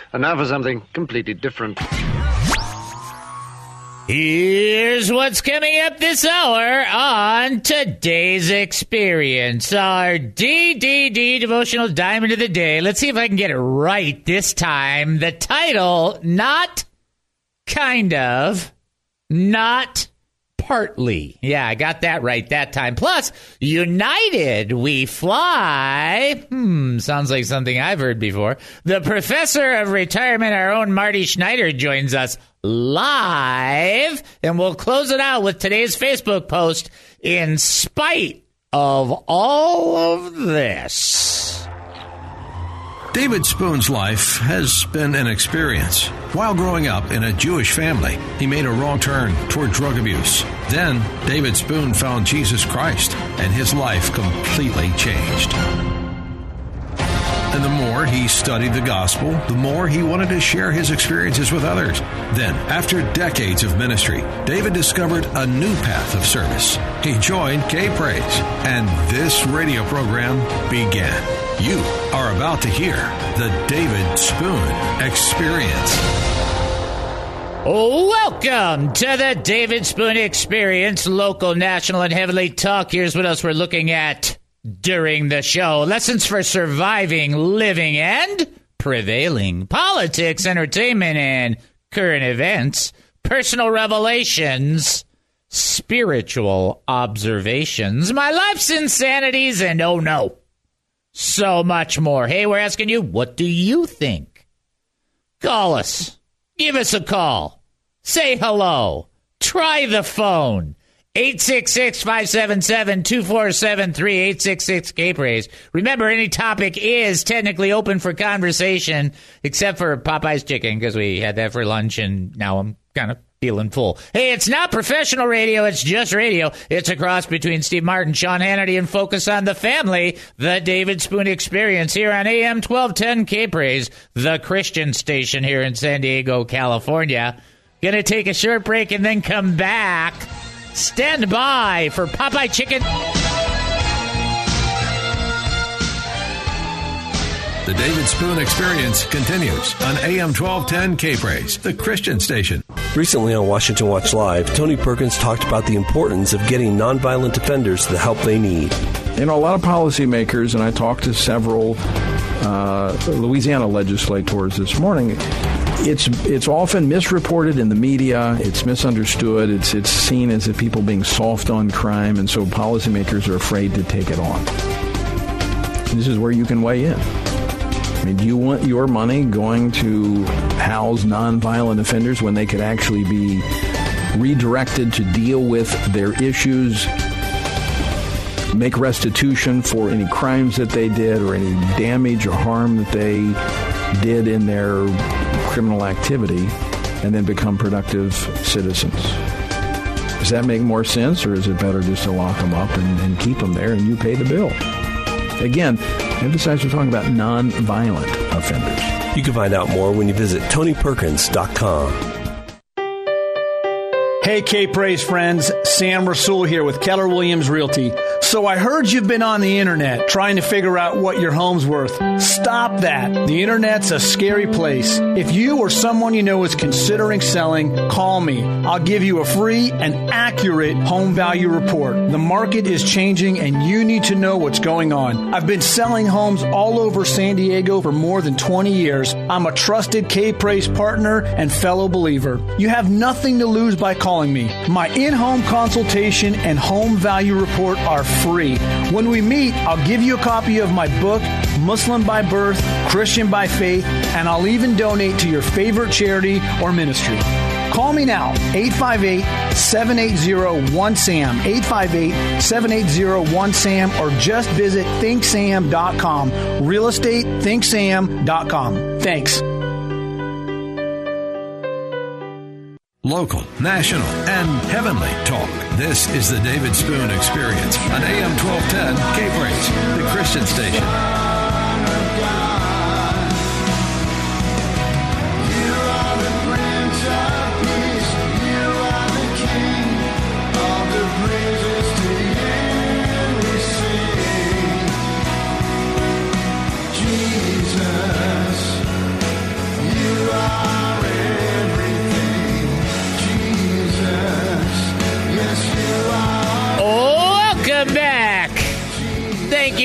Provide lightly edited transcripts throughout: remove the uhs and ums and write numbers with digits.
And now for something completely different. Here's what's coming up this hour on Today's Experience, our DDD Devotional Diamond of the Day. Let's see if I can get it right this time. The title, Not Kind of, Not Partly. Yeah, I got that right that time. Plus, United We Fly. Sounds like something I've heard before. The professor of retirement, our own Marty Schneider, joins us live, and we'll close it out with today's Facebook post, In Spite of All of This. David Spoon's life has been an experience. While growing up in a Jewish family, he made a wrong turn toward drug abuse. Then, David Spoon found Jesus Christ, and his life completely changed. And the more he studied the gospel, the more he wanted to share his experiences with others. Then, after decades of ministry, David discovered a new path of service. He joined K-Praise, and this radio program began. You are about to hear the David Spoon Experience. Welcome to the David Spoon Experience, local, national, and heavenly talk. Here's what else we're looking at during the show. Lessons for surviving, living, and prevailing. Politics, entertainment, and current events. Personal revelations. Spiritual observations. My life's insanities, and oh no, so much more. Hey, we're asking you, what do you think? Call us. Give us a call. Say hello. Try the phone. 866-577-2473, 866-K-Praise. Remember, any topic is technically open for conversation, except for Popeye's chicken, because we had that for lunch, and now I'm kind of feeling full. Hey, it's not professional radio, it's just radio. It's a cross between Steve Martin, Sean Hannity, and Focus on the Family, the David Spoon Experience, here on AM 1210 K-Praise, the Christian station here in San Diego, California. Gonna take a short break and then come back. Stand by for Popeye Chicken. The David Spoon Experience continues on AM 1210 K-Praise, the Christian station. Recently on Washington Watch Live, Tony Perkins talked about the importance of getting nonviolent offenders the help they need. You know, a lot of policymakers, and I talked to several Louisiana legislators this morning, it's often misreported in the media, it's misunderstood, it's seen as if people being soft on crime, and so policymakers are afraid to take it on. This is where you can weigh in. I mean, do you want your money going to house nonviolent offenders when they could actually be redirected to deal with their issues, make restitution for any crimes that they did or any damage or harm that they did in their criminal activity, and then become productive citizens? Does that make more sense, or is it better just to lock them up and keep them there and you pay the bill? Again, emphasize we're talking about nonviolent offenders. You can find out more when you visit TonyPerkins.com. Hey, K-Praise friends, Sam Rasul here with Keller Williams Realty. So I heard you've been on the internet trying to figure out what your home's worth. Stop that. The internet's a scary place. If you or someone you know is considering selling, call me. I'll give you a free and accurate home value report. The market is changing and you need to know what's going on. I've been selling homes all over San Diego for more than 20 years. I'm a trusted K-Praise partner and fellow believer. You have nothing to lose by calling me. My in-home consultation and home value report are free. When we meet, I'll give you a copy of my book, Muslim by Birth, Christian by Faith, and I'll even donate to your favorite charity or ministry. Call me now, 858-780-1SAM, 858-780-1SAM, or just visit thinksam.com, realestatethинksam.com. Thanks. Local, national, and heavenly talk. This is the David Spoon Experience on AM 1210 K-Praise, the Christian station. Jesus, you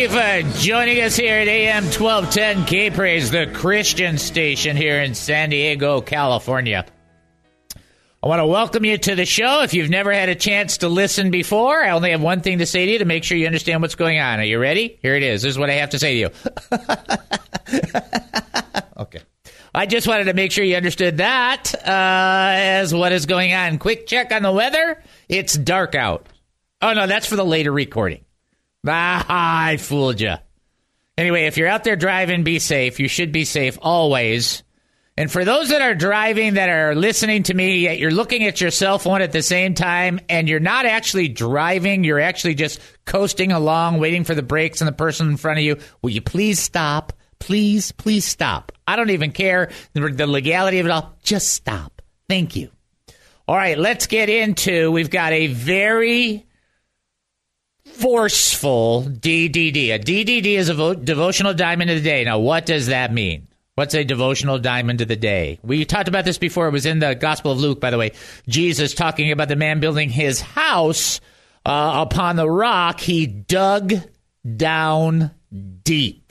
you for joining us here at AM 1210 K-Praise, the Christian station here in San Diego, California. I want to welcome you to the show. If you've never had a chance to listen before, I only have one thing to say to you to make sure you understand what's going on. Are you ready? Here it is. This is what I have to say to you. Okay. I just wanted to make sure you understood that as what is going on. Quick check on the weather. It's dark out. Oh, no, that's for the later recording. I fooled you. Anyway, if you're out there driving, be safe. You should be safe always. And for those that are driving, that are listening to me, yet you're looking at your cell phone at the same time, and you're not actually driving, you're actually just coasting along, waiting for the brakes and the person in front of you, will you please stop? Please, please stop. I don't even care the legality of it all. Just stop. Thank you. All right, let's get into, we've got a very forceful DDD. A DDD is a devotional diamond of the day. Now, what does that mean? What's a devotional diamond of the day? We talked about this before. It was in the Gospel of Luke, by the way. Jesus talking about the man building his house upon the rock. He dug down deep.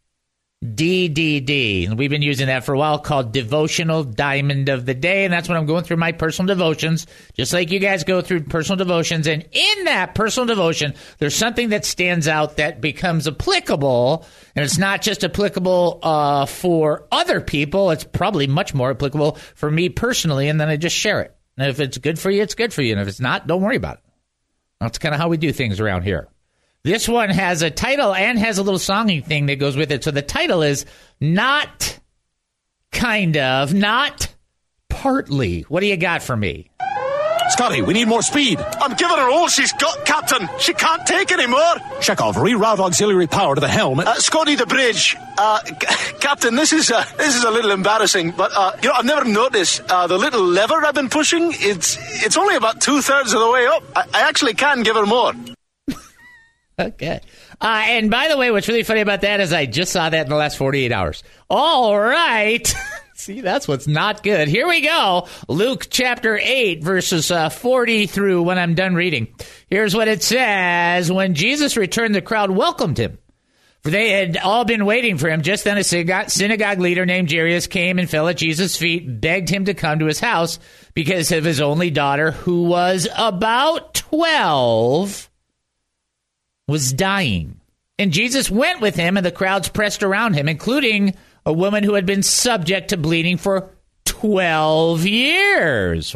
DDD. And we've been using that for a while, called Devotional Diamond of the Day. And that's when I'm going through my personal devotions, just like you guys go through personal devotions. And in that personal devotion, there's something that stands out that becomes applicable. And it's not just applicable for other people. It's probably much more applicable for me personally. And then I just share it. And if it's good for you, it's good for you. And if it's not, don't worry about it. That's kind of how we do things around here. This one has a title and has a little songing thing that goes with it. So the title is Not Kind of, Not Partly. What do you got for me? Scotty, we need more speed. I'm giving her all she's got, Captain. She can't take any more. Chekhov, reroute auxiliary power to the helm. Scotty, the bridge. Captain, this is a little embarrassing, but I've never noticed the little lever I've been pushing. It's only about 2/3 of the way up. I actually can give her more. Okay. And by the way, what's really funny about that is I just saw that in the last 48 hours. All right. See, that's what's not good. Here we go. Luke chapter 8, verses 40 through when I'm done reading. Here's what it says. When Jesus returned, the crowd welcomed him, for they had all been waiting for him. Just then a synagogue leader named Jairus came and fell at Jesus' feet, begged him to come to his house because of his only daughter, who was about 12, was dying. And Jesus went with him, and the crowds pressed around him, including a woman who had been subject to bleeding for 12 years.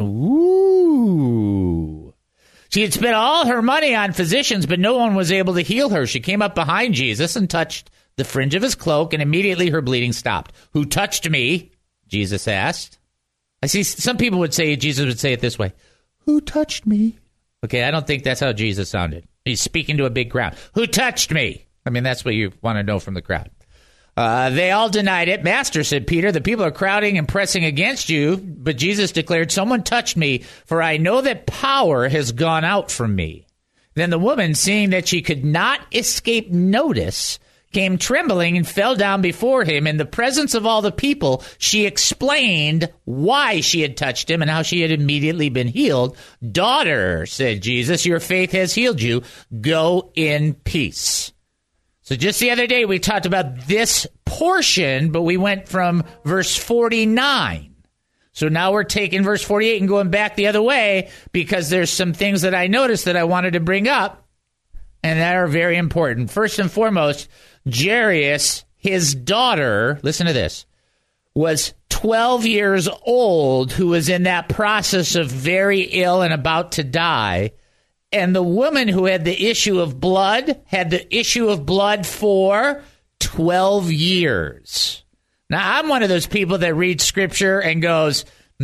Ooh. She had spent all her money on physicians, but no one was able to heal her. She came up behind Jesus and touched the fringe of his cloak, and immediately her bleeding stopped. Who touched me? Jesus asked. I see some people would say, Jesus would say it this way. Who touched me? Okay, I don't think that's how Jesus sounded. He's speaking to a big crowd. Who touched me? I mean, that's what you want to know from the crowd. They all denied it. Master, said Peter, the people are crowding and pressing against you. But Jesus declared, someone touched me, for I know that power has gone out from me. Then the woman, seeing that she could not escape notice, came trembling and fell down before him. In the presence of all the people, she explained why she had touched him and how she had immediately been healed. Daughter, said Jesus, your faith has healed you. Go in peace. So just the other day, we talked about this portion, but we went from verse 49. So now we're taking verse 48 and going back the other way because there's some things that I noticed that I wanted to bring up, and that are very important. First and foremost, Jairus, his daughter, listen to this, was 12 years old, who was in that process of very ill and about to die. And the woman who had the issue of blood had the issue of blood for 12 years. Now, I'm one of those people that reads scripture and goes,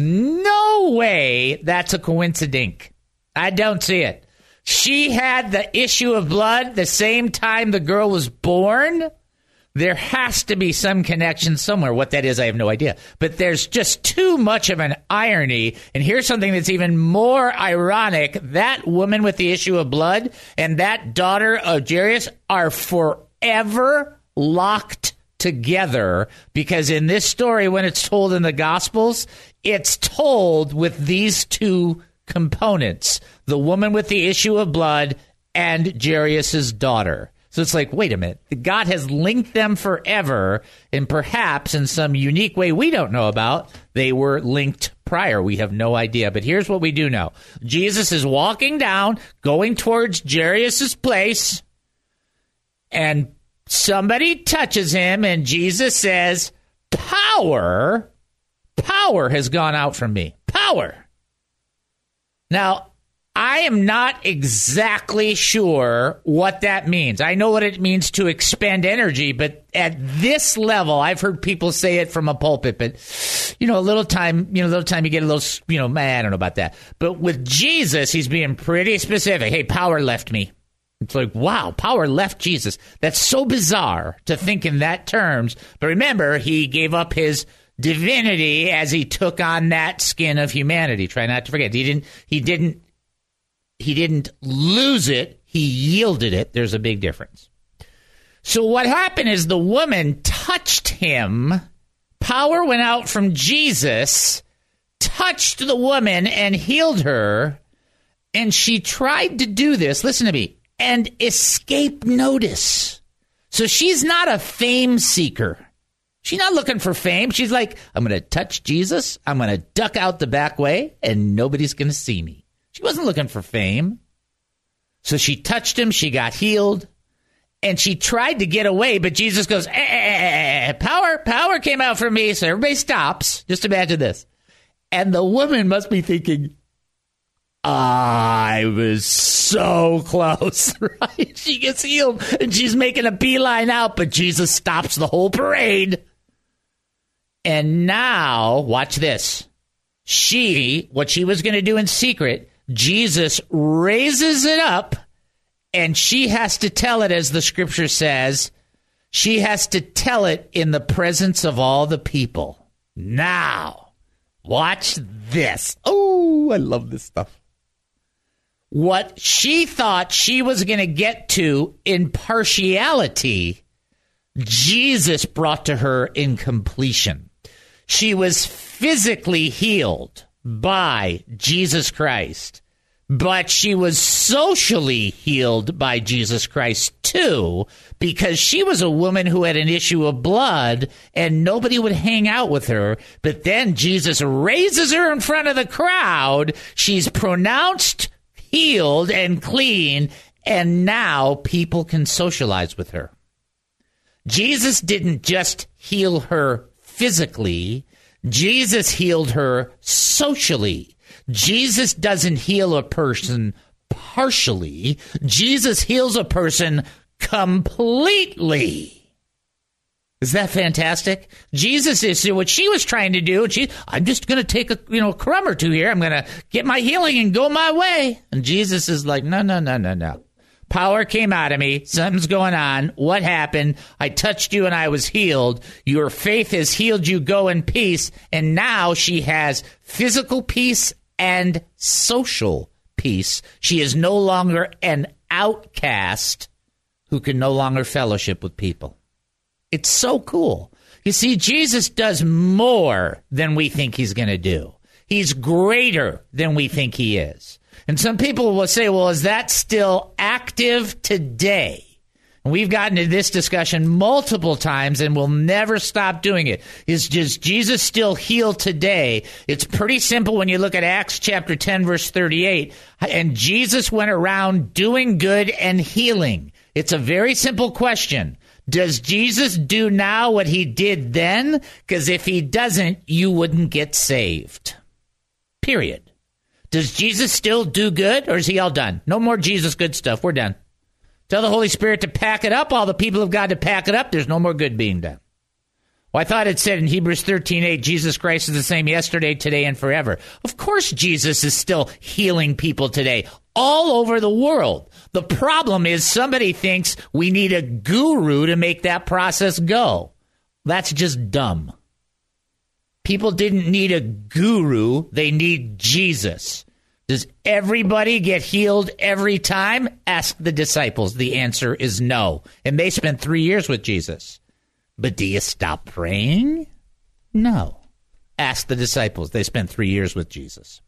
no way that's a coincidence. I don't see it. She had the issue of blood the same time the girl was born. There has to be some connection somewhere. What that is, I have no idea. But there's just too much of an irony. And here's something that's even more ironic. That woman with the issue of blood and that daughter of Jairus are forever locked together, because in this story, when it's told in the Gospels, it's told with these two components, the woman with the issue of blood and Jairus' daughter. So it's like, wait a minute. God has linked them forever, and perhaps in some unique way we don't know about, they were linked prior. We have no idea. But here's what we do know. Jesus is walking down, going towards Jairus' place, and somebody touches him, and Jesus says, power has gone out from me. Power. Now, I am not exactly sure what that means. I know what it means to expend energy, but at this level, I've heard people say it from a pulpit, but, a little time you get a little, man, I don't know about that. But with Jesus, he's being pretty specific. Hey, power left me. It's like, wow, power left Jesus. That's so bizarre to think in that terms. But remember, he gave up his divinity as he took on that skin of humanity. Try not to forget. He didn't lose it. He yielded it. There's a big difference. So what happened is the woman touched him. Power went out from Jesus, touched the woman and healed her. And she tried to do this, listen to me, and escape notice. So she's not a fame seeker. She's not looking for fame. She's like, I'm going to touch Jesus. I'm going to duck out the back way, and nobody's going to see me. She wasn't looking for fame. So she touched him. She got healed. And she tried to get away, but Jesus goes, power came out from me. So everybody stops. Just imagine this. And the woman must be thinking, I was so close, right? She gets healed, and she's making a beeline out, but Jesus stops the whole parade. And now, watch this. What she was going to do in secret, Jesus raises it up, and she has to tell it, as the scripture says, she has to tell it in the presence of all the people. Now, watch this. Oh, I love this stuff. What she thought she was going to get to in partiality, Jesus brought to her in completion. She was physically healed by Jesus Christ, but she was socially healed by Jesus Christ too, because she was a woman who had an issue of blood and nobody would hang out with her. But then Jesus raises her in front of the crowd. She's pronounced healed and clean, and now people can socialize with her. Jesus didn't just heal her physically. Jesus healed her socially. Jesus doesn't heal a person partially. Jesus heals a person completely. Is that fantastic? Jesus is what she was trying to do. I'm just going to take a crumb or two here. I'm going to get my healing and go my way. And Jesus is like, no. Power came out of me. Something's going on. What happened? I touched you and I was healed. Your faith has healed you. Go in peace. And now she has physical peace and social peace. She is no longer an outcast who can no longer fellowship with people. It's so cool. You see, Jesus does more than we think he's going to do. He's greater than we think he is. And some people will say, well, is that still active today? And we've gotten to this discussion multiple times, and we'll never stop doing it. Is Jesus still healed today? It's pretty simple when you look at Acts chapter 10, verse 38. And Jesus went around doing good and healing. It's a very simple question. Does Jesus do now what he did then? Because if he doesn't, you wouldn't get saved. Period. Does Jesus still do good, or is he all done? No more Jesus good stuff. We're done. Tell the Holy Spirit to pack it up. All the people of God to pack it up. There's no more good being done. Well, I thought it said in Hebrews 13:8, Jesus Christ is the same yesterday, today, and forever. Of course Jesus is still healing people today, all over the world. The problem is somebody thinks we need a guru to make that process go. That's just dumb. People didn't need a guru. They need Jesus. Does everybody get healed every time? Ask the disciples. The answer is no. And they spent 3 years with Jesus. But do you stop praying? No. Ask the disciples. They spent 3 years with Jesus.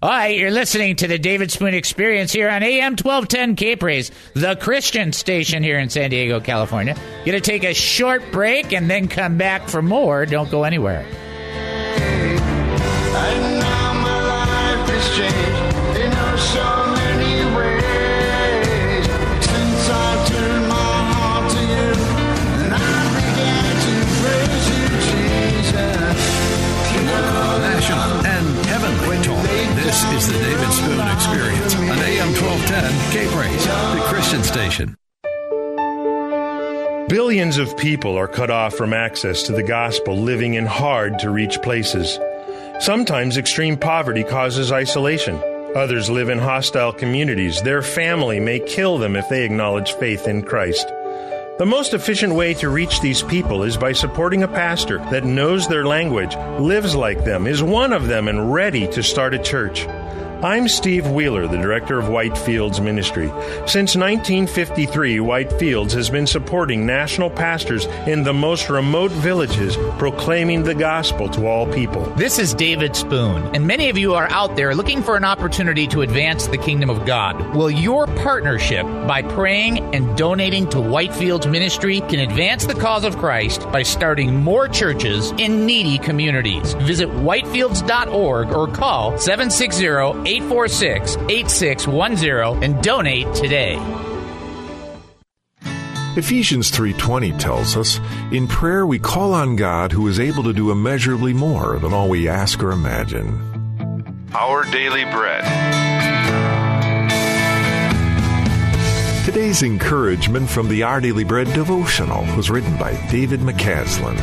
All right, you're listening to the David Spoon Experience here on AM 1210 K-Praise, the Christian station here in San Diego, California. Going to take a short break and then come back for more. Don't go anywhere. And now my life has changed in so many ways. Since I turned my heart to you, and I began to praise you, Jesus. National and heavenly talk. This is the David Spoon Experience on AM 1210 K-Praise, the Christian station. Billions of people are cut off from access to the gospel, living in hard-to-reach places. Sometimes extreme poverty causes isolation. Others live in hostile communities. Their family may kill them if they acknowledge faith in Christ. The most efficient way to reach these people is by supporting a pastor that knows their language, lives like them, is one of them, and ready to start a church. I'm Steve Wheeler, the director of Whitefields Ministry. Since 1953, Whitefields has been supporting national pastors in the most remote villages, proclaiming the gospel to all people. This is David Spoon, and many of you are out there looking for an opportunity to advance the kingdom of God. Well, your partnership by praying and donating to Whitefields Ministry can advance the cause of Christ by starting more churches in needy communities. Visit whitefields.org or call 760-846-8610 and donate today. Ephesians 3:20 tells us, in prayer we call on God who is able to do immeasurably more than all we ask or imagine. Our Daily Bread. Today's encouragement from the Our Daily Bread devotional was written by David McCaslin.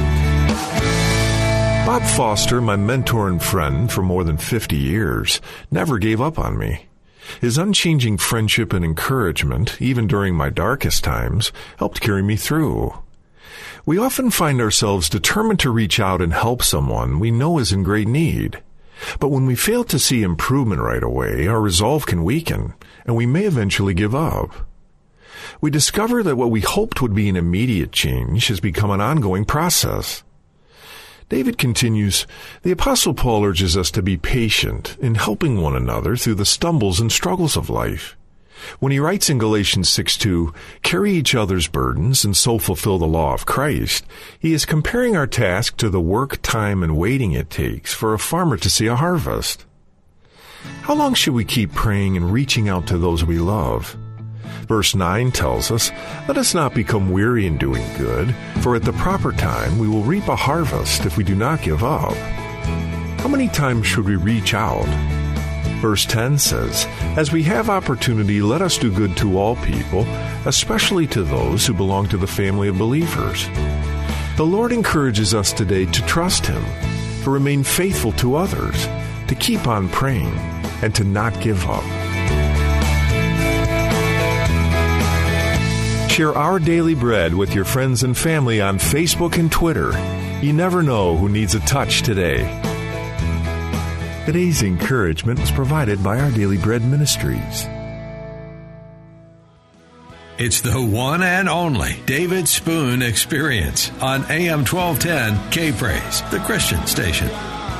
Bob Foster, my mentor and friend for more than 50 years, never gave up on me. His unchanging friendship and encouragement, even during my darkest times, helped carry me through. We often find ourselves determined to reach out and help someone we know is in great need. But when we fail to see improvement right away, our resolve can weaken, and we may eventually give up. We discover that what we hoped would be an immediate change has become an ongoing process. David continues, the Apostle Paul urges us to be patient in helping one another through the stumbles and struggles of life. When he writes in Galatians 6:2, carry each other's burdens and so fulfill the law of Christ, he is comparing our task to the work, time, and waiting it takes for a farmer to see a harvest. How long should we keep praying and reaching out to those we love? Verse 9 tells us, let us not become weary in doing good, for at the proper time we will reap a harvest if we do not give up. How many times should we reach out? Verse 10 says, as we have opportunity, let us do good to all people, especially to those who belong to the family of believers. The Lord encourages us today to trust Him, to remain faithful to others, to keep on praying, and to not give up. Share Our Daily Bread with your friends and family on Facebook and Twitter. You never know who needs a touch today. Today's encouragement was provided by Our Daily Bread Ministries. It's the one and only David Spoon Experience on AM 1210 K-Praise, the Christian station.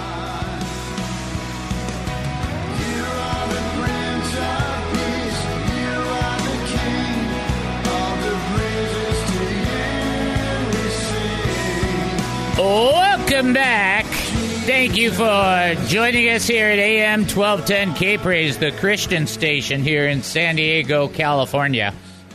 Welcome back. Thank you for joining us here at AM 1210 K-Praise, the Christian station here in San Diego, California.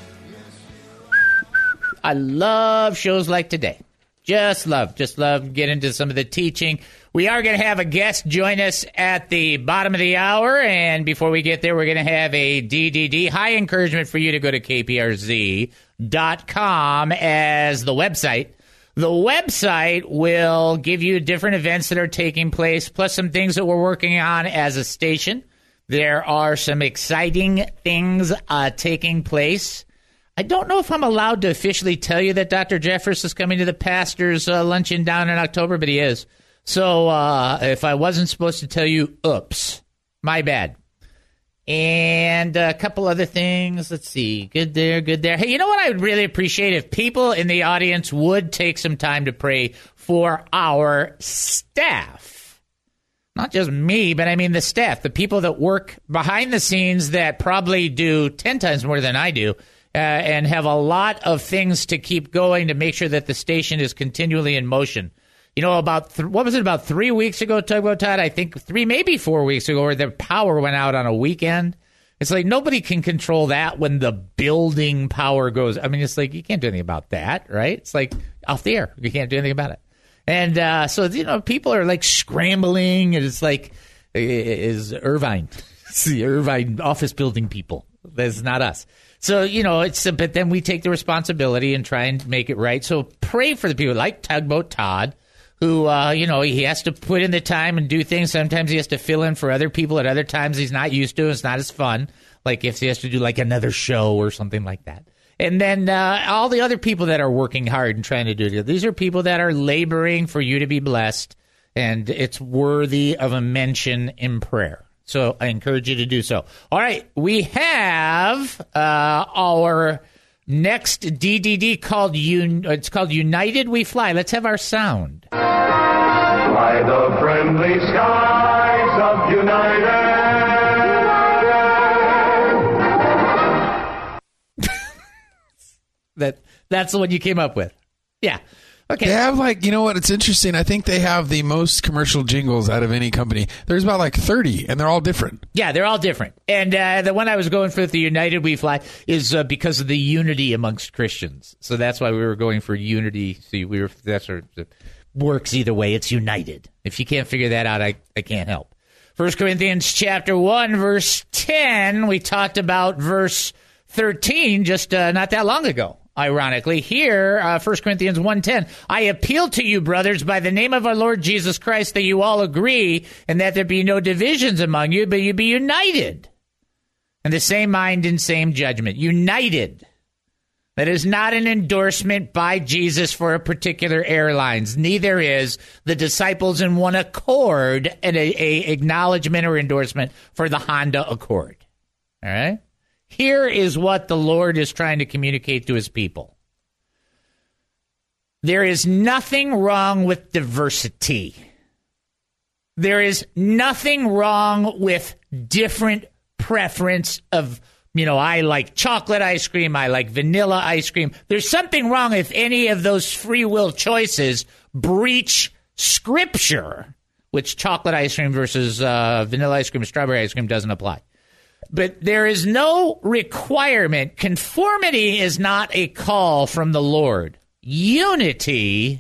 I love shows like today. Just love get into some of the teaching. We are going to have a guest join us at the bottom of the hour, and before we get there, we're going to have a DDD. High encouragement for you to go to kprz.com as the website. The website will give you different events that are taking place, plus some things that we're working on as a station. There are some exciting things taking place. I don't know if I'm allowed to officially tell you that Dr. Jeffress is coming to the pastor's luncheon down in October, but he is. So if I wasn't supposed to tell you, oops, my bad. And a couple other things. Let's see. Good there. Hey, you know what I would really appreciate? If people in the audience would take some time to pray for our staff. Not just me, but I mean the staff, the people that work behind the scenes that probably do 10 times more than I do and have a lot of things to keep going to make sure that the station is continually in motion. You know, about 3 weeks ago, Tugboat Todd? I think 3, maybe 4 weeks ago, where the power went out on a weekend. It's like nobody can control that when the building power goes. I mean, it's like you can't do anything about that, right? It's like off the air. You can't do anything about it. And so, you know, people are like scrambling. And it's like, is Irvine. It's the Irvine office building people. That's not us. So, you know, but then we take the responsibility and try and make it right. So pray for the people like Tugboat Todd, who, you know, he has to put in the time and do things. Sometimes he has to fill in for other people. At other times he's not used to. It's not as fun. Like if he has to do like another show or something like that. And then all the other people that are working hard and trying to do it. These are people that are laboring for you to be blessed, and it's worthy of a mention in prayer. So I encourage you to do so. All right, we have our next DDD called it's called United We Fly. Let's have our sound. Fly the friendly skies of United. That's the one you came up with. Yeah. Okay. They have like, you know what? It's interesting. I think they have the most commercial jingles out of any company. There's about like 30, and they're all different. Yeah, they're all different. And the one I was going for, the United We Fly, is because of the unity amongst Christians. So that's why we were going for unity. See, that's sort of works either way. It's united. If you can't figure that out, I can't help. 1 Corinthians chapter 1, verse 10. We talked about verse 13 just not that long ago. Ironically, here, 1 Corinthians 1:10, I appeal to you, brothers, by the name of our Lord Jesus Christ, that you all agree, and that there be no divisions among you, but you be united, and the same mind and same judgment. United. That is not an endorsement by Jesus for a particular airlines. Neither is the disciples in one accord and a acknowledgement or endorsement for the Honda Accord. All right? Here is what the Lord is trying to communicate to his people. There is nothing wrong with diversity. There is nothing wrong with different preference of, you know, I like chocolate ice cream, I like vanilla ice cream. There's something wrong if any of those free will choices breach Scripture, which chocolate ice cream versus vanilla ice cream, strawberry ice cream doesn't apply. But there is no requirement. Conformity is not a call from the Lord. Unity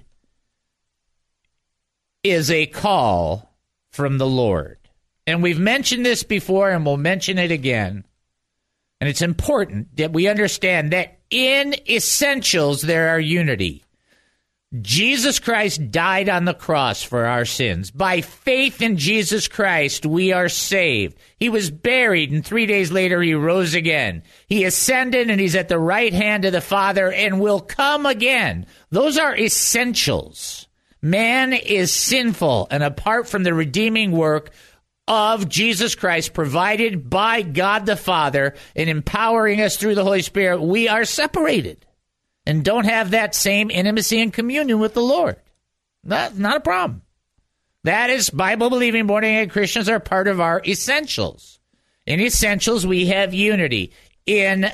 is a call from the Lord. And we've mentioned this before, and we'll mention it again. And it's important that we understand that in essentials there are unity. Jesus Christ died on the cross for our sins. By faith in Jesus Christ, we are saved. He was buried, and 3 days later he rose again. He ascended, and he's at the right hand of the Father and will come again. Those are essentials. Man is sinful, and apart from the redeeming work of Jesus Christ provided by God the Father and empowering us through the Holy Spirit, we are separated and don't have that same intimacy and communion with the Lord. That's not a problem. That is, Bible-believing, born-again Christians are part of our essentials. In essentials, we have unity. In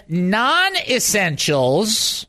non-essentials,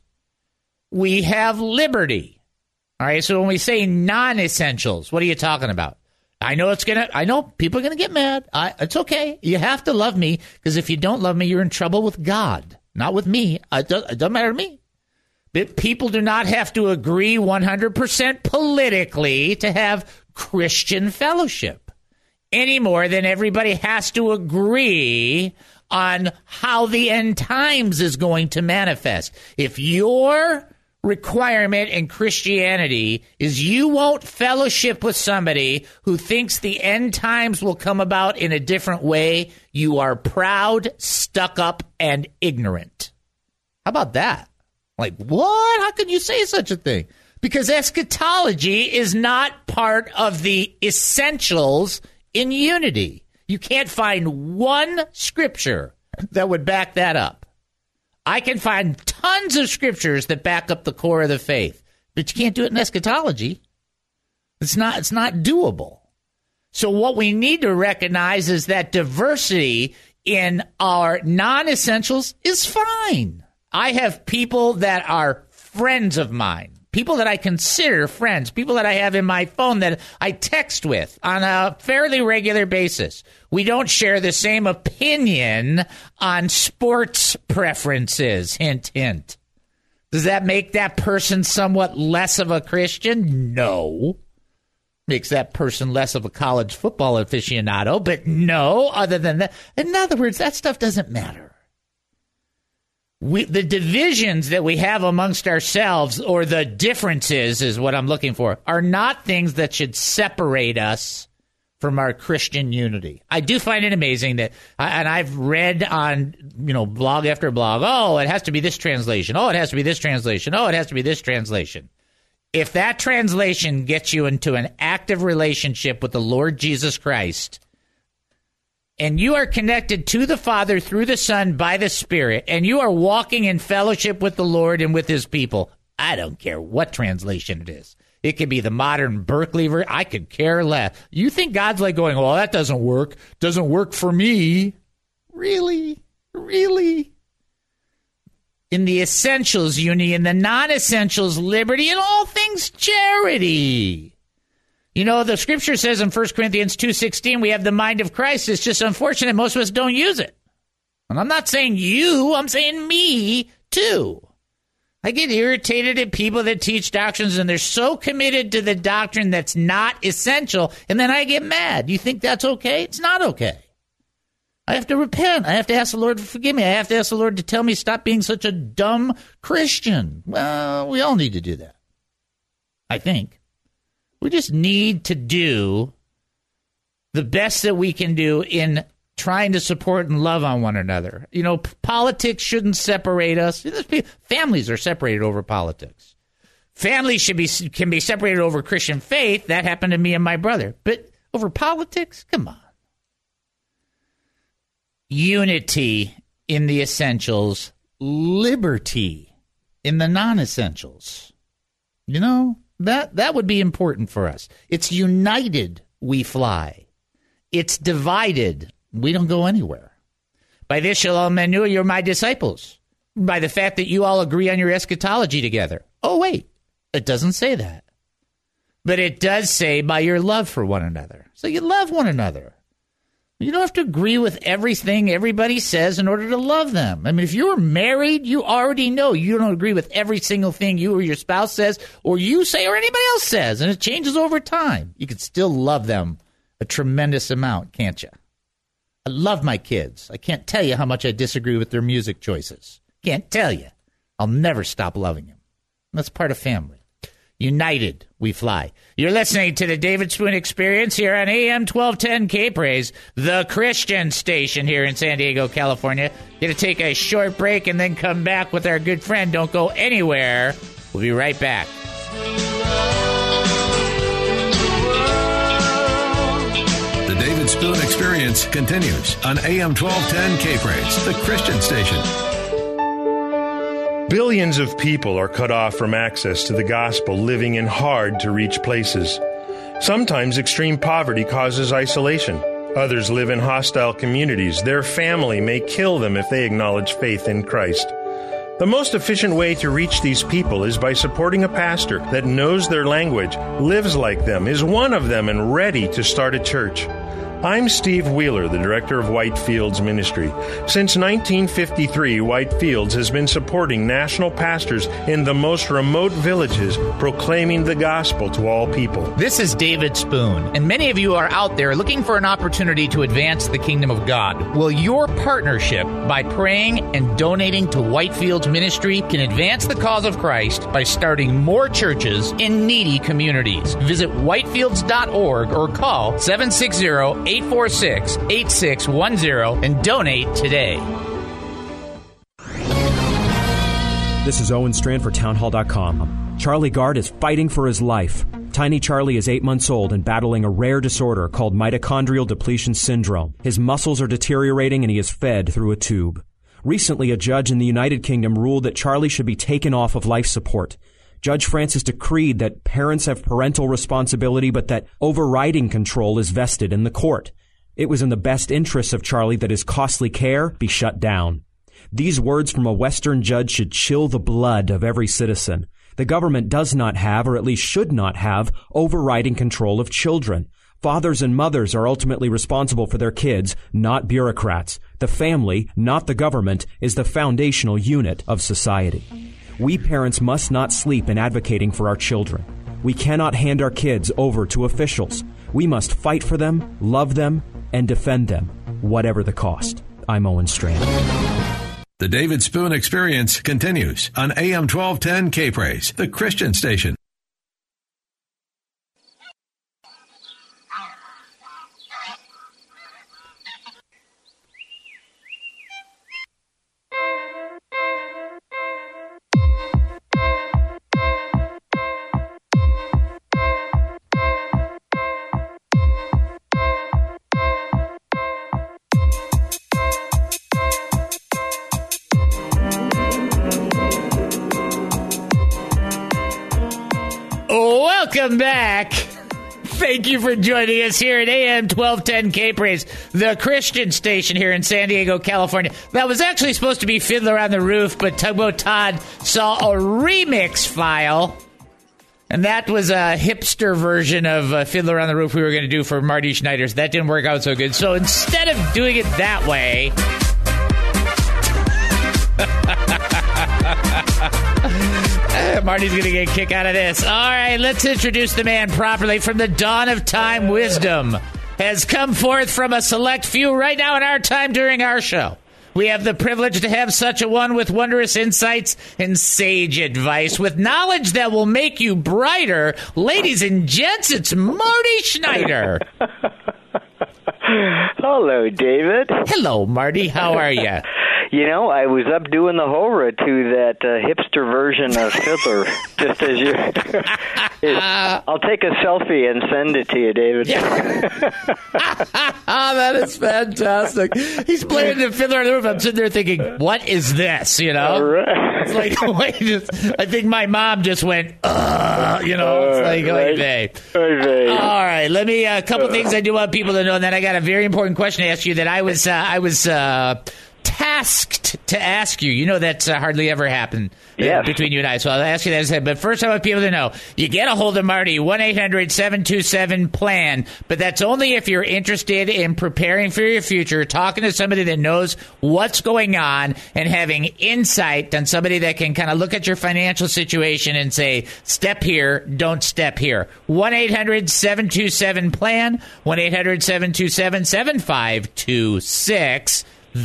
we have liberty. All right, so when we say non-essentials, what are you talking about? I know people are going to get mad. It's okay. You have to love me, because if you don't love me, you're in trouble with God, not with me. It doesn't matter to me. But people do not have to agree 100% politically to have Christian fellowship any more than everybody has to agree on how the end times is going to manifest. If your requirement in Christianity is you won't fellowship with somebody who thinks the end times will come about in a different way, you are proud, stuck up, and ignorant. How about that? Like, what? How can you say such a thing? Because eschatology is not part of the essentials in unity. You can't find one scripture that would back that up. I can find tons of scriptures that back up the core of the faith, but you can't do it in eschatology. It's not doable. So what we need to recognize is that diversity in our non-essentials is fine. I have people that are friends of mine, people that I consider friends, people that I have in my phone that I text with on a fairly regular basis. We don't share the same opinion on sports preferences. Hint, hint. Does that make that person somewhat less of a Christian? No. Makes that person less of a college football aficionado, but no, other than that. In other words, that stuff doesn't matter. The divisions that we have amongst ourselves, or the differences is what I'm looking for, are not things that should separate us from our Christian unity. I do find it amazing that, and I've read on, blog after blog, oh, it has to be this translation. Oh, it has to be this translation. Oh, it has to be this translation. If that translation gets you into an active relationship with the Lord Jesus Christ, and you are connected to the Father through the Son by the Spirit, and you are walking in fellowship with the Lord and with his people, I don't care what translation it is. It could be the modern Berkeley version. I could care less. You think God's like going, well, that doesn't work. Doesn't work for me. Really? Really? In the essentials, unity. In the non-essentials, liberty. In all things, charity. The scripture says in 1 Corinthians 2:16, we have the mind of Christ. It's just unfortunate most of us don't use it. And I'm not saying you. I'm saying me, too. I get irritated at people that teach doctrines, and they're so committed to the doctrine that's not essential, and then I get mad. You think that's okay? It's not okay. I have to repent. I have to ask the Lord to forgive me. I have to ask the Lord to tell me stop being such a dumb Christian. Well, we all need to do that, I think. We just need to do the best that we can do in trying to support and love on one another. Politics shouldn't separate us. Families are separated over politics. Families can be separated over Christian faith. That happened to me and my brother. But over politics? Come on. Unity in the essentials, liberty in the non-essentials. That would be important for us. It's united, we fly. It's divided, we don't go anywhere. By this shall all men know you're my disciples. By the fact that you all agree on your eschatology together. Oh, wait, it doesn't say that. But it does say by your love for one another. So you love one another. You don't have to agree with everything everybody says in order to love them. I mean, if you're married, you already know you don't agree with every single thing you or your spouse says, or you say, or anybody else says, and it changes over time. You can still love them a tremendous amount, can't you? I love my kids. I can't tell you how much I disagree with their music choices. Can't tell you. I'll never stop loving them. That's part of family. United, we fly. You're listening to the David Spoon Experience here on AM 1210 K-Praise, the Christian station here in San Diego, California. Going to take a short break and then come back with our good friend. Don't go anywhere. We'll be right back. The David Spoon Experience continues on AM 1210 K-Praise, the Christian station. Billions of people are cut off from access to the gospel, living in hard-to-reach places. Sometimes extreme poverty causes isolation. Others live in hostile communities. Their family may kill them if they acknowledge faith in Christ. The most efficient way to reach these people is by supporting a pastor that knows their language, lives like them, is one of them, and ready to start a church. I'm Steve Wheeler, the director of Whitefields Ministry. Since 1953, Whitefields has been supporting national pastors in the most remote villages, proclaiming the gospel to all people. This is David Spoon, and many of you are out there looking for an opportunity to advance the kingdom of God. Well, your partnership by praying and donating to Whitefields Ministry can advance the cause of Christ by starting more churches in needy communities. Visit whitefields.org or call 760-846-8610 and donate today. This is Owen Strand for townhall.com. Charlie Gard is fighting for his life. Tiny Charlie is 8 months old and battling a rare disorder called mitochondrial depletion syndrome. His muscles are deteriorating and he is fed through a tube. Recently, a judge in the United Kingdom ruled that Charlie should be taken off of life support. Judge Francis decreed that parents have parental responsibility, but that overriding control is vested in the court. It was in the best interests of Charlie that his costly care be shut down. These words from a Western judge should chill the blood of every citizen. The government does not have, or at least should not have, overriding control of children. Fathers and mothers are ultimately responsible for their kids, not bureaucrats. The family, not the government, is the foundational unit of society. We parents must not sleep in advocating for our children. We cannot hand our kids over to officials. We must fight for them, love them, and defend them, whatever the cost. I'm Owen Strand. The David Spoon Experience continues on AM 1210 K-Praise, the Christian station. Welcome back. Thank you for joining us here at AM 1210 K-Praise, the Christian station here in San Diego, California. That was actually supposed to be Fiddler on the Roof, but Tugboat Todd saw a remix file, and that was a hipster version of Fiddler on the Roof we were going to do for Marty Schneider's. That didn't work out so good. So instead of doing it that way... Marty's going to get a kick out of this. All right, let's introduce the man properly. From the dawn of time, wisdom has come forth from a select few right now in our time during our show. We have the privilege to have such a one with wondrous insights and sage advice, with knowledge that will make you brighter. Ladies and gents, it's Marty Schneider. Hello, David. Hello, Marty. How are you? You know, I was up doing the hora to that hipster version of Fiddler, just as you... I'll take a selfie and send it to you, David. That is fantastic. He's playing the Fiddler on the Roof. I'm sitting there thinking, what is this, you know? Right. It's like, I think my mom just went, you know, it's like, all right, let me, a couple things I do want people to know, and then I got a very important question to ask you that I was tasked to ask you. You know that's hardly ever happened between you and I, so I'll ask you that instead. But first I want people to know, you get a hold of Marty, 1-800-727-PLAN, but that's only if you're interested in preparing for your future, talking to somebody that knows what's going on and having insight on somebody that can kind of look at your financial situation and say, step here, don't step here. 1-800-727-PLAN, 1-800-727-7526,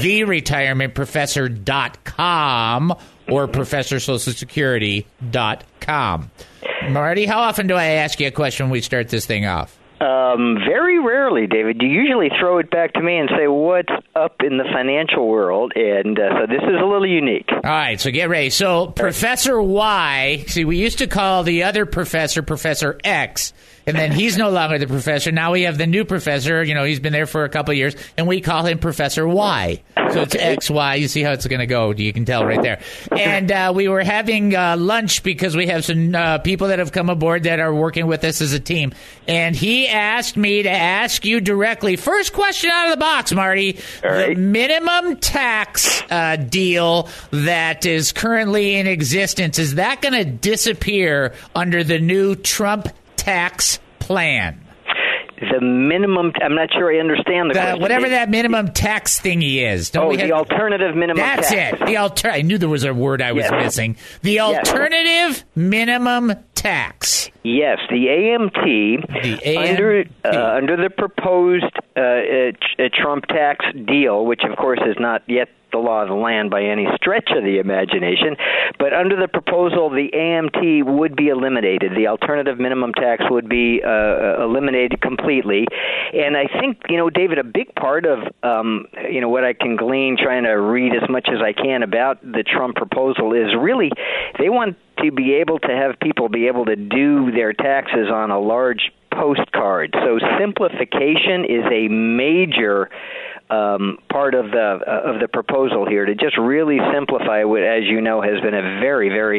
theretirementprofessor.com or professorsocialsecurity.com. Marty, how often do I ask you a question when we start this thing off? Very rarely, David. You usually throw it back to me and say, what's up in the financial world? And so this is a little unique. All right, so get ready. So Professor Y, see, we used to call the other professor Professor X, and then he's no longer the professor. Now we have the new professor. You know, he's been there for a couple of years, and we call him Professor Y. So it's XY. You see how it's going to go. You can tell right there. And we were having lunch because we have some people that have come aboard that are working with us as a team. And he asked me to ask you directly. First question out of the box, Marty. Right. The minimum tax deal that is currently in existence, is that going to disappear under the new Trump tax plan? The minimum, I'm not sure I understand the question. Whatever that minimum tax thingy is. The alternative minimum tax. That's it. I knew there was a word I was missing. The alternative minimum tax. Yes, the AMT. Under the proposed Trump tax deal, which of course is not yet the law of the land by any stretch of the imagination, but under the proposal, the AMT would be eliminated. The alternative minimum tax would be eliminated completely. And I think, David, a big part of, what I can glean trying to read as much as I can about the Trump proposal is really they want to be able to have people be able to do their taxes on a large postcard. So simplification is a major part of the proposal here, to just really simplify what, as you know, has been a very, very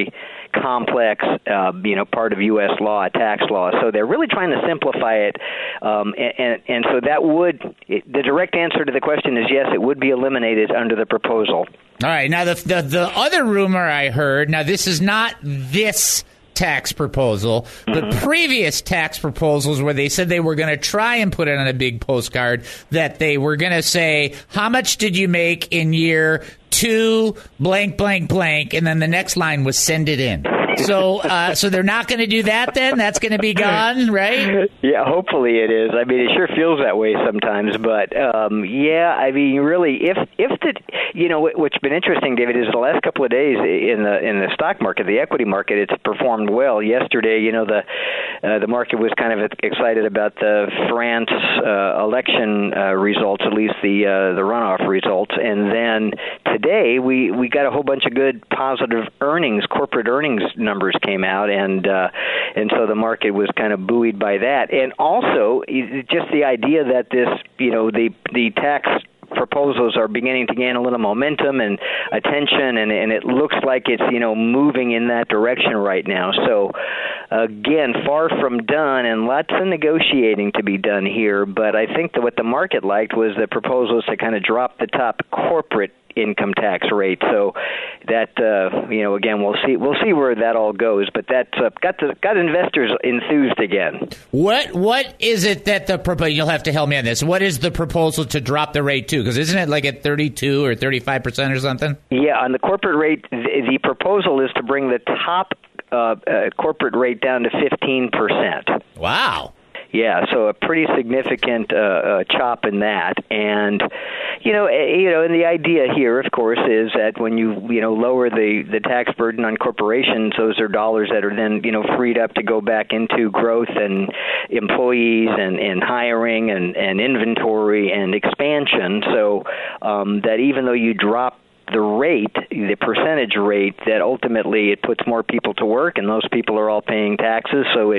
complex, part of U.S. law, tax law. So they're really trying to simplify it, and so that the direct answer to the question is yes, it would be eliminated under the proposal. All right. Now, the other rumor I heard, now this is not this tax proposal, but previous tax proposals where they said they were going to try and put it on a big postcard, that they were going to say, how much did you make in year 2, blank, blank, blank, and then the next line was send it in. So they're not going to do that then? That's going to be gone, right? Yeah, hopefully it is. I mean, it sure feels that way sometimes. But, really, what's been interesting, David, is the last couple of days in the stock market, the equity market, it's performed well. Yesterday, the market was kind of excited about the France election results, at least the runoff results. And then today, we got a whole bunch of good positive corporate earnings numbers came out, and so the market was kind of buoyed by that. And also, just the idea that this, the tax proposals are beginning to gain a little momentum and attention, and it looks like it's, moving in that direction right now. So, again, far from done, and lots of negotiating to be done here, but I think that what the market liked was the proposals to kind of drop the top corporate income tax rate. So that again, we'll see where that all goes. But that's got investors enthused again. What is it that you'll have to help me on this. What is the proposal to drop the rate to? Because isn't it like at 32 or 35% or something? Yeah, on the corporate rate, the proposal is to bring the top corporate rate down to 15%. Wow. Yeah, so a pretty significant chop in that, and and the idea here, of course, is that when you lower the tax burden on corporations, those are dollars that are then freed up to go back into growth and employees and hiring and inventory and expansion. So that even though you drop the rate, the percentage rate, that ultimately it puts more people to work, and those people are all paying taxes. So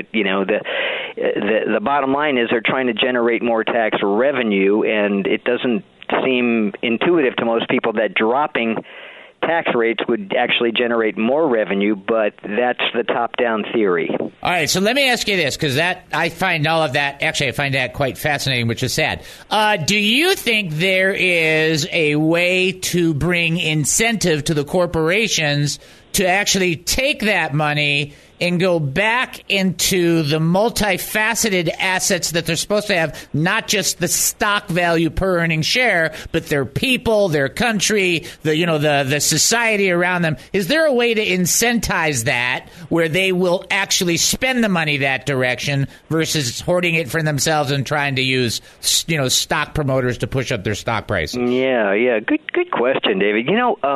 the bottom line is they're trying to generate more tax revenue, and it doesn't seem intuitive to most people that dropping tax rates would actually generate more revenue, but that's the top-down theory. All right, so let me ask you this, because I find that quite fascinating, which is sad. Do you think there is a way to bring incentive to the corporations to actually take that money and go back into the multifaceted assets that they're supposed to have, not just the stock value per earning share, but their people, their country, the society around them? Is there a way to incentivize that where they will actually spend the money that direction versus hoarding it for themselves and trying to use stock promoters to push up their stock price? Yeah, good question, David.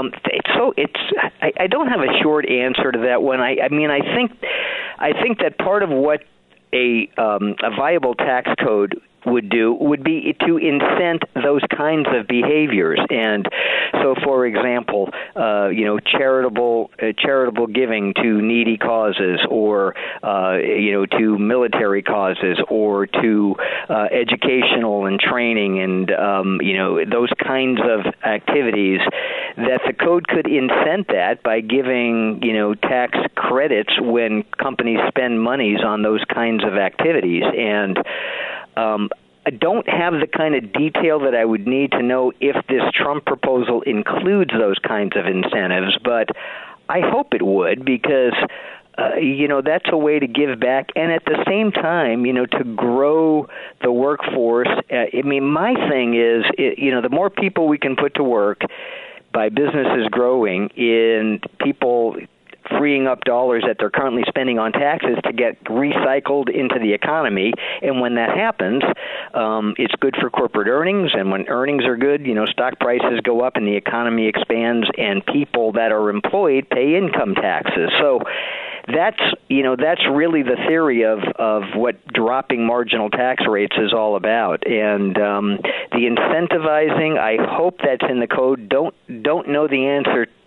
I don't have a short answer to that one. I think that part of what a viable tax code would do would be to incent those kinds of behaviors. And so, for example, charitable giving to needy causes, or to military causes, or to educational and training, and those kinds of activities, that the code could incent that by giving tax credits when companies spend monies on those kinds of activities. And I don't have the kind of detail that I would need to know if this Trump proposal includes those kinds of incentives, but I hope it would, because that's a way to give back, and at the same time, to grow the workforce. My thing is, the more people we can put to work by businesses growing, in people freeing up dollars that they're currently spending on taxes to get recycled into the economy. And when that happens, it's good for corporate earnings. And when earnings are good, stock prices go up and the economy expands, and people that are employed pay income taxes. So that's really the theory of what dropping marginal tax rates is all about. And the incentivizing, I hope that's in the code. Don't know the answer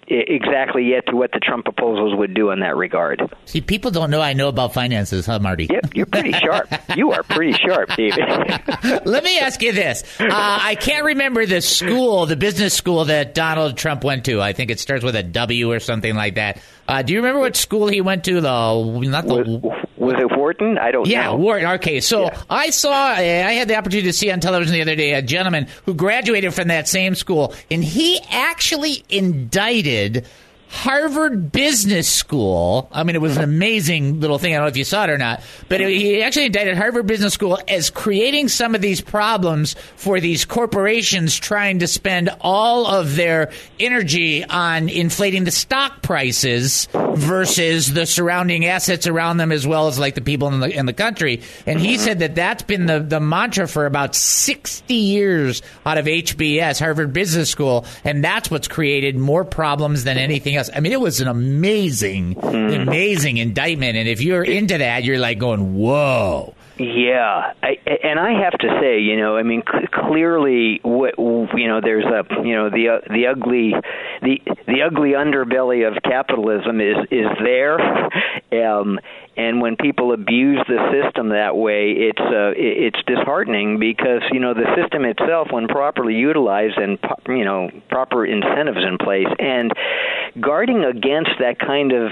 exactly yet to what the Trump proposals would do in that regard. See, people don't know I know about finances, huh, Marty? Yep, you're pretty sharp. You are pretty sharp, David. Let me ask you this. I can't remember the school, the business school that Donald Trump went to. I think it starts with a W or something like that. Do you remember what school he went to? Was it Wharton? I don't know. Yeah, Wharton. Okay, so I had the opportunity to see on television the other day a gentleman who graduated from that same school, and he actually indicted Harvard Business School. I mean, it was an amazing little thing. I don't know if you saw it or not, but he actually indicted Harvard Business School as creating some of these problems for these corporations trying to spend all of their energy on inflating the stock prices versus the surrounding assets around them, as well as like the people in the country. And he said that that's been the mantra for about 60 years out of HBS, Harvard Business School, and that's what's created more problems than anything else. I mean, it was an amazing indictment, and if you're into that, you're like going, whoa. Yeah, and I have to say, I mean, clearly, there's the ugly underbelly of capitalism is there, and when people abuse the system that way, it's disheartening because the system itself, when properly utilized and proper incentives in place, and guarding against that kind of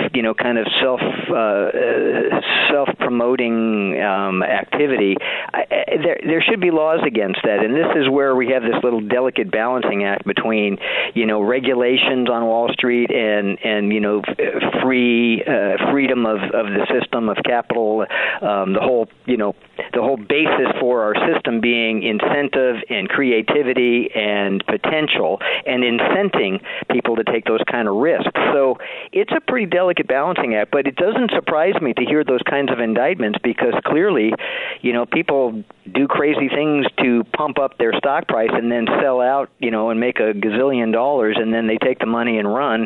self-promoting activity, there should be laws against that, and this is where we have this little delicate balancing act between regulations on Wall Street and freedom of the system of capital, the whole basis for our system being incentive and creativity and potential, and incenting people to take those kind of risks. So it's a pretty delicate balancing act, but it doesn't surprise me to hear those kinds of indictments because clearly, people do crazy things to pump up their stock price and then sell out, and make a gazillion dollars, and then they take the money and run.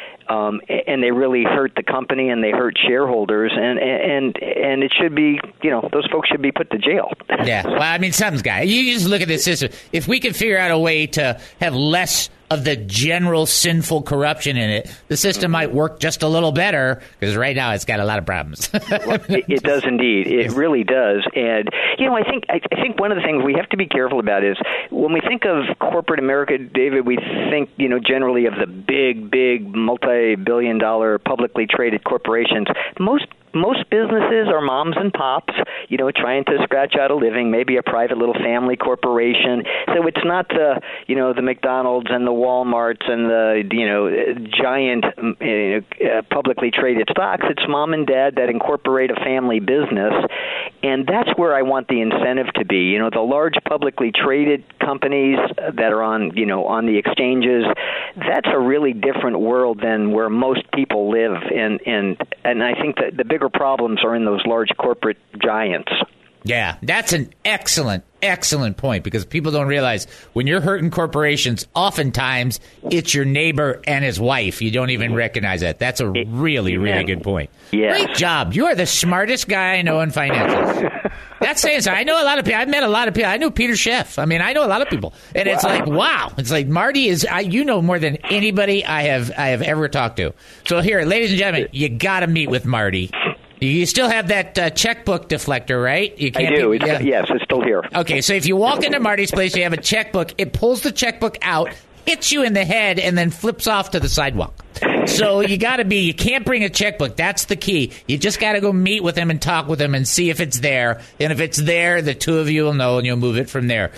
And they really hurt the company and they hurt shareholders, and it should be, those folks should be put to jail. Yeah, well, I mean, something's got. You just look at this system. If we could figure out a way to have less of the general sinful corruption in it, the system might work just a little better, because right now it's got a lot of problems. Well, it does indeed. It really does. And, I think one of the things we have to be careful about is when we think of corporate America, David, we think, generally of the big, multi-billion-dollar publicly traded corporations. Most businesses are moms and pops, trying to scratch out a living, maybe a private little family corporation. So it's not the McDonald's and the Walmarts and the giant publicly traded stocks. It's mom and dad that incorporate a family business, and that's where I want the incentive to be. The large publicly traded companies that are on the exchanges. That's a really different world than where most people live, and I think that the bigger problems are in those large corporate giants. Yeah, that's an excellent point, because people don't realize when you're hurting corporations, oftentimes it's your neighbor and his wife. You don't even recognize that. That's a really good point. Yes. Great job. You are the smartest guy I know in finances. That's saying so. I know a lot of people. I've met a lot of people. I know Peter Schiff. I mean, I know a lot of people. And It's like, wow. It's like Marty is, you know more than anybody I have ever talked to. So here, ladies and gentlemen, you got to meet with Marty. You still have that checkbook deflector, right? You can't I do. Yes, it's still here. Okay, so if you walk into Marty's place, you have a checkbook. It pulls the checkbook out, hits you in the head, and then flips off to the sidewalk. So you can't bring a checkbook. That's the key. You just got to go meet with him and talk with him and see if it's there. And if it's there, the two of you will know, and you'll move it from there.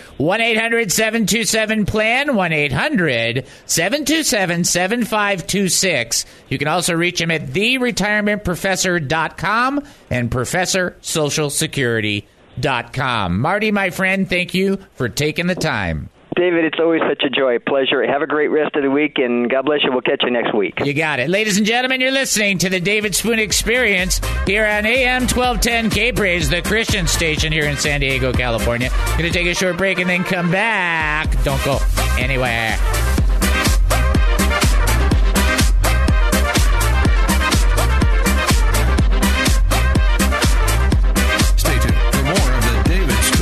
1-800-727-PLAN, 1-800-727-7526. You can also reach him at theretirementprofessor.com and professorsocialsecurity.com. Marty, my friend, thank you for taking the time. David, it's always such a joy, pleasure. Have a great rest of the week, and God bless you. We'll catch you next week. You got it. Ladies and gentlemen, you're listening to the David Spoon Experience here on AM 1210 K-Praise, the Christian station here in San Diego, California. Going to take a short break and then come back. Don't go anywhere.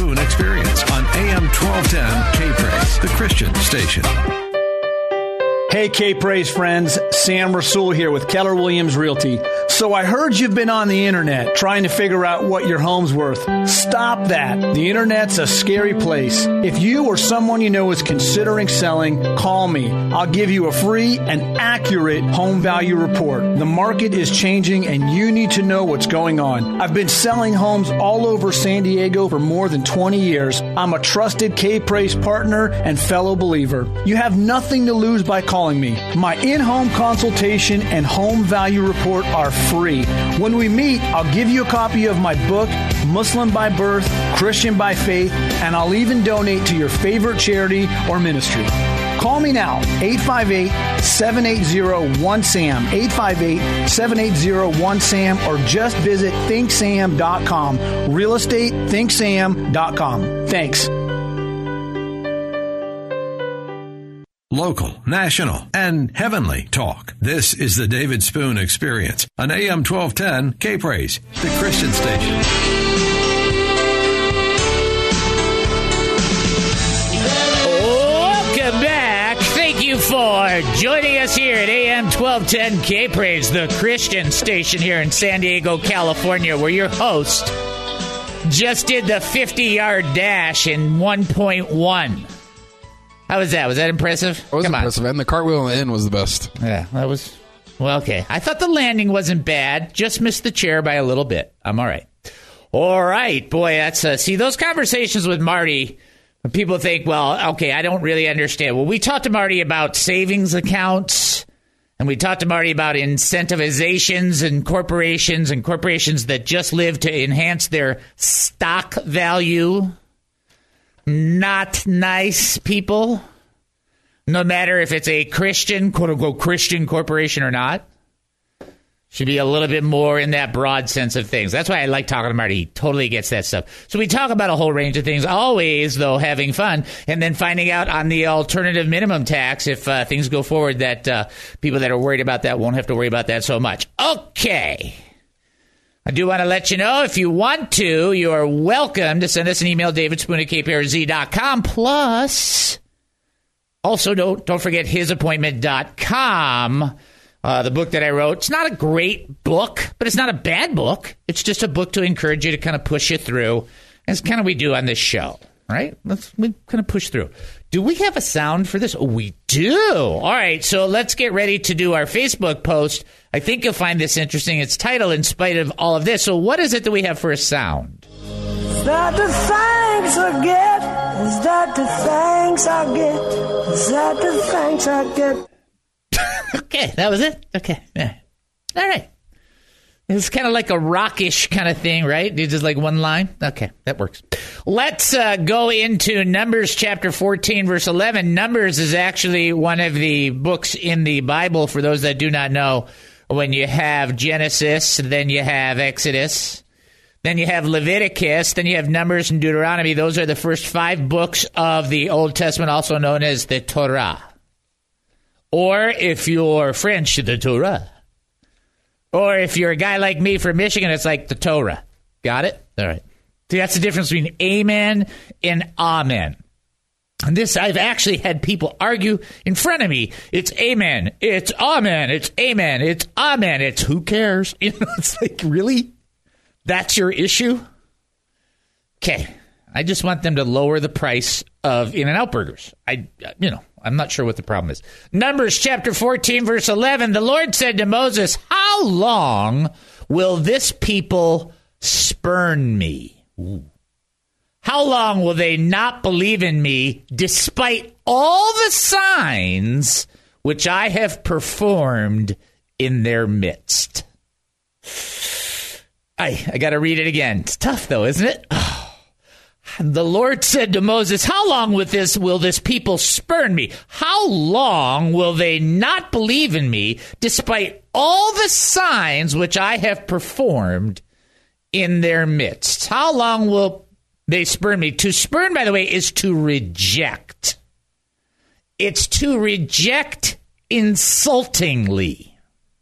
AM 1210 K-Praise, the Christian station. Hey, K-Praise friends, Sam Rasul here with Keller Williams Realty. So I heard you've been on the internet trying to figure out what your home's worth. Stop that. The internet's a scary place. If you or someone you know is considering selling, call me. I'll give you a free and accurate home value report. The market is changing and you need to know what's going on. I've been selling homes all over San Diego for more than 20 years. I'm a trusted K-Praise partner and fellow believer. You have nothing to lose by calling me. My in-home consultation and home value report are free. When we meet, I'll give you a copy of my book, Muslim by Birth, Christian by Faith, and I'll even donate to your favorite charity or ministry. Call me now, 858-780-1SAM, 858-780-1SAM, or just visit thinksam.com, realestatethink.sam.com. Thanks. Local, national, and heavenly talk. This is the David Spoon Experience on AM 1210 K-Praise, the Christian station. Welcome back. Thank you for joining us here at AM 1210 K-Praise, the Christian station here in San Diego, California, where your host just did the 50-yard dash in 1.1. How was that? Was that impressive? It was impressive, and the cartwheel on the end was the best. Yeah, that was... Well, okay. I thought the landing wasn't bad. Just missed the chair by a little bit. I'm all right. All right. Boy, that's... see, those conversations with Marty, people think, well, okay, I don't really understand. Well, we talked to Marty about savings accounts, and we talked to Marty about incentivizations and corporations that just live to enhance their stock value. Not nice people, no matter if it's a Christian, quote-unquote Christian corporation or not. Should be a little bit more in that broad sense of things. That's why I like talking to Marty. He totally gets that stuff. So we talk about a whole range of things, always, though, having fun, and then finding out on the alternative minimum tax, if things go forward, that people that are worried about that won't have to worry about that so much. Okay. I do want to let you know, if you want to, you are welcome to send us an email, davidspoon@kprz.com. Plus, also don't forget hisappointment.com, the book that I wrote. It's not a great book, but it's not a bad book. It's just a book to encourage you to kind of push you through. It's kind of what we do on this show, right? We kind of push through. Do we have a sound for this? Oh, we do. All right, so let's get ready to do our Facebook post. I think you'll find this interesting. It's titled, In Spite of All of This. So what is it that we have for a sound? Is that the thanks I get? Is that the thanks I get? Is that the thanks I get? Okay, that was it? Okay, yeah. All right. It's kind of like a rockish kind of thing, right? It's just like one line. Okay, that works. Let's go into Numbers chapter 14, verse 11. Numbers is actually one of the books in the Bible, for those that do not know. When you have Genesis, then you have Exodus, then you have Leviticus, then you have Numbers and Deuteronomy. Those are the first 5 books of the Old Testament, also known as the Torah. Or, if you're French, the Torah. Or if you're a guy like me from Michigan, it's like the Torah. Got it? All right. See, that's the difference between amen and amen. And this, I've actually had people argue in front of me. It's amen. It's amen. It's amen. It's amen. It's who cares? You know, it's like, really? That's your issue? Okay. I just want them to lower the price of In-N-Out burgers. I'm not sure what the problem is. Numbers chapter 14, verse 11. The Lord said to Moses, how long will this people spurn me? Ooh. How long will they not believe in me despite all the signs which I have performed in their midst? I got to read it again. It's tough, though, isn't it? The Lord said to Moses, how long will this people spurn me? How long will they not believe in me despite all the signs which I have performed in their midst? How long will they spurn me? To spurn, by the way, is to reject. It's to reject insultingly.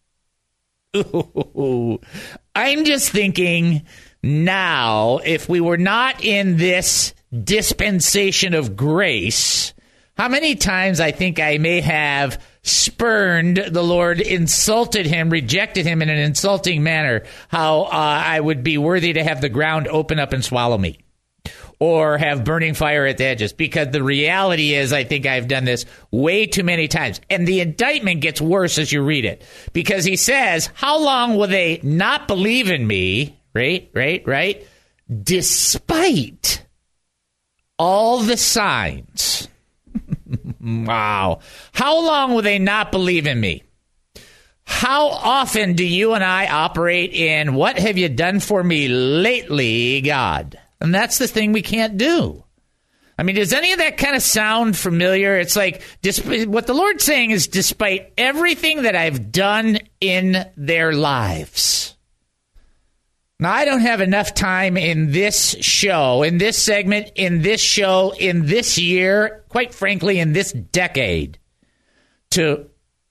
Ooh, I'm just thinking now, if we were not in this dispensation of grace, how many times I think I may have spurned the Lord, insulted him, rejected him in an insulting manner, how I would be worthy to have the ground open up and swallow me, or have burning fire at the edges, because the reality is I think I've done this way too many times. And the indictment gets worse as you read it, because he says, how long will they not believe in me, right, despite all the signs? Wow. How long will they not believe in me? How often do you and I operate in, what have you done for me lately, God? And that's the thing we can't do. I mean, does any of that kind of sound familiar? It's like, what the Lord's saying is, despite everything that I've done in their lives. Now, I don't have enough time in this show, in this segment, in this show, in this year, quite frankly, in this decade, to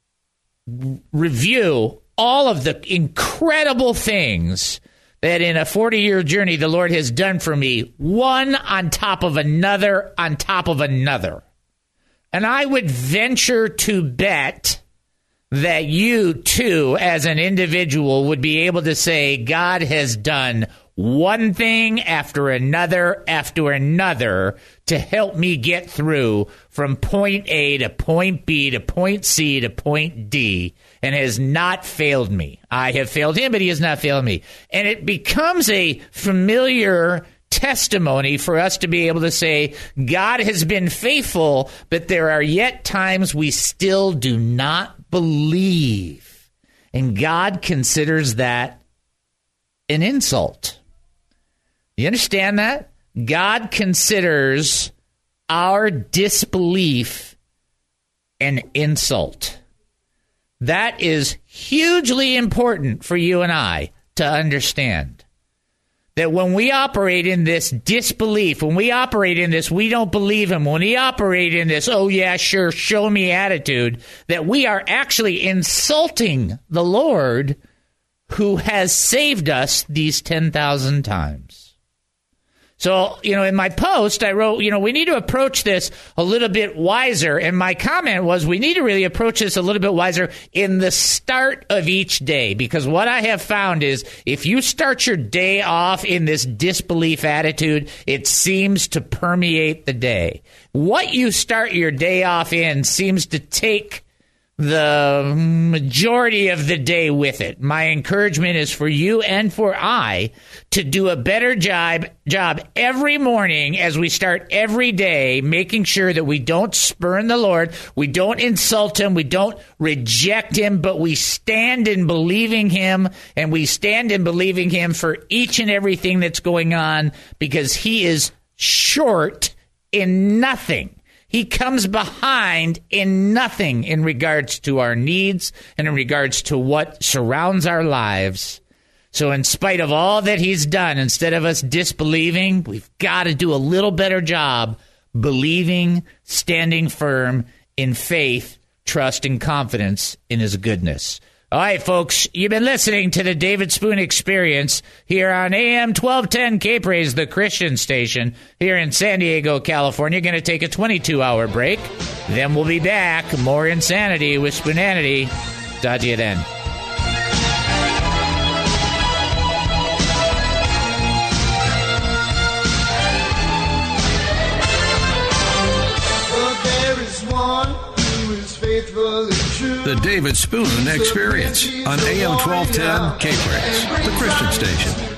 review all of the incredible things that in a 40-year journey the Lord has done for me, one on top of another on top of another. And I would venture to bet that you, too, as an individual, would be able to say, God has done one thing after another to help me get through from point A to point B to point C to point D, and has not failed me. I have failed him, but he has not failed me. And it becomes a familiar testimony for us to be able to say, God has been faithful, but there are yet times we still do not believe. And God considers that an insult. You understand that? God considers our disbelief an insult. That is hugely important for you and I to understand. That when we operate in this disbelief, when we operate in this, we don't believe him, when we operate in this, oh yeah, sure, show me attitude, that we are actually insulting the Lord who has saved us these 10,000 times. So, in my post, I wrote, we need to approach this a little bit wiser. And my comment was, we need to really approach this a little bit wiser in the start of each day. Because what I have found is, if you start your day off in this disbelief attitude, it seems to permeate the day. What you start your day off in seems to take the majority of the day with it. My encouragement is for you and for I to do a better job every morning as we start every day, making sure that we don't spurn the Lord, we don't insult him, we don't reject him, but we stand in believing him, and we stand in believing him for each and everything that's going on, because he is short in nothing. He comes behind in nothing in regards to our needs and in regards to what surrounds our lives. So in spite of all that he's done, instead of us disbelieving, we've got to do a little better job believing, standing firm in faith, trust, and confidence in his goodness. All right, folks, you've been listening to the David Spoon Experience here on AM 1210 K-Praise, the Christian station here in San Diego, California. Going to take a 22-hour break. Then we'll be back. More insanity with Spoonanity. Talk to you then. The David Spoon Experience on AM 1210 K-Praise, the Christian station.